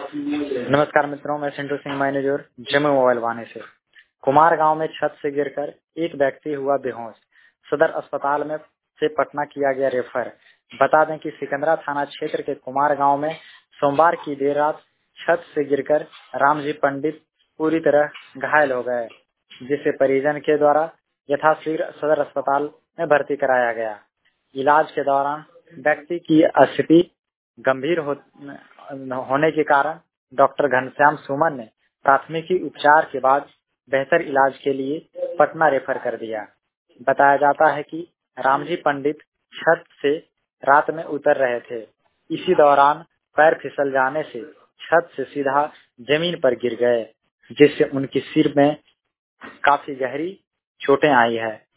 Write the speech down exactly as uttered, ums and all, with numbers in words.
नमस्कार मित्रों, मैं सिंटू सिंह मैनेजर जम्मू मोबाइल वाने से। कुमार गांव में छत से गिरकर एक व्यक्ति हुआ बेहोश। सदर अस्पताल में से पटना किया गया रेफर। बता दें कि सिकंदरा थाना क्षेत्र के कुमार गांव में सोमवार की देर रात छत से गिरकर रामजी पंडित पूरी तरह घायल हो गए, जिसे परिजन के द्वारा यथाशीघ्र सदर अस्पताल में भर्ती कराया गया। इलाज के दौरान व्यक्ति की स्थिति गंभीर हो, होने के कारण डॉक्टर घनश्याम सुमन ने प्राथमिकी उपचार के बाद बेहतर इलाज के लिए पटना रेफर कर दिया। बताया जाता है कि रामजी पंडित छत से रात में उतर रहे थे। इसी दौरान पैर फिसल जाने से छत से सीधा जमीन पर गिर गए, जिससे उनकी सिर में काफी गहरी चोटें आई है।